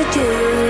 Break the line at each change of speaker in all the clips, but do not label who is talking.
you do.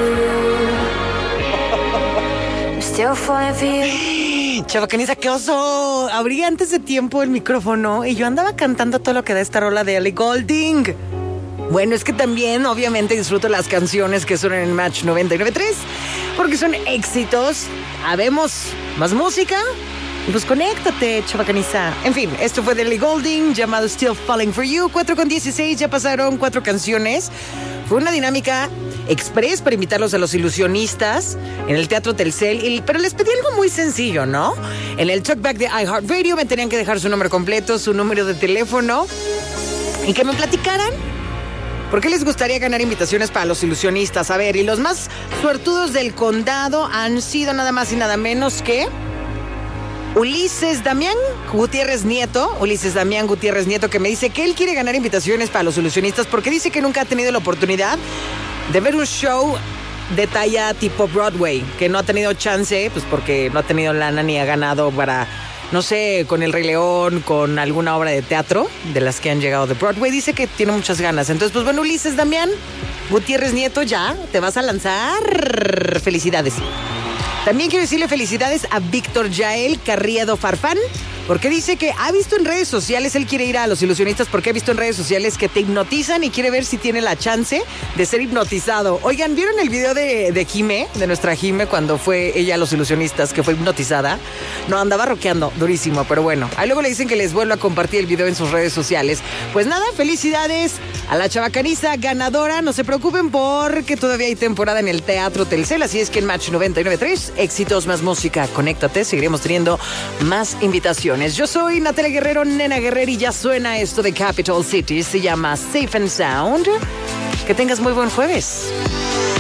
I'm still falling for you.
Chavacaniza, qué oso. Abrí antes de tiempo el micrófono y yo andaba cantando todo lo que da esta rola de Ellie Goulding. Bueno, es que también, obviamente, disfruto las canciones que suenan en Match 99.3 porque son éxitos. Habemos más música. Pues conéctate, chavacaniza. En fin, esto fue de Ellie Goulding, llamado Still Falling for You. 4:16, ya pasaron 4 canciones. Fue una dinámica express para invitarlos a los ilusionistas en el Teatro Telcel. Pero les pedí algo muy sencillo, ¿no? En el talkback de iHeartRadio me tenían que dejar su nombre completo, su número de teléfono y que me platicaran por qué les gustaría ganar invitaciones para los ilusionistas. A ver, y los más suertudos del condado han sido nada más y nada menos que Ulises Damián Gutiérrez Nieto, que me dice que él quiere ganar invitaciones para los ilusionistas porque dice que nunca ha tenido la oportunidad de ver un show de talla tipo Broadway, que no ha tenido chance, pues porque no ha tenido lana ni ha ganado para, no sé, con El Rey León, con alguna obra de teatro de las que han llegado de Broadway. Dice que tiene muchas ganas. Entonces, pues bueno, Ulises Damián Gutiérrez Nieto, ya te vas a lanzar. Felicidades. También quiero decirle felicidades a Víctor Yael Carriedo Farfán, porque dice que ha visto en redes sociales, él quiere ir a los ilusionistas porque ha visto en redes sociales que te hipnotizan y quiere ver si tiene la chance de ser hipnotizado. Oigan, ¿vieron el video de Jime, de nuestra Jime, cuando fue ella a los ilusionistas, que fue hipnotizada? No, andaba rockeando durísimo, pero bueno. Ahí luego le dicen que les vuelva a compartir el video en sus redes sociales. Pues nada, felicidades a la chavacaniza ganadora. No se preocupen porque todavía hay temporada en el Teatro Telcel, así es que en Match 99.3, éxitos más música. Conéctate, seguiremos teniendo más invitaciones. Yo soy Natalia Guerrero, Nena Guerrero, y ya suena esto de Capital City. Se llama Safe and Sound. Que tengas muy buen jueves.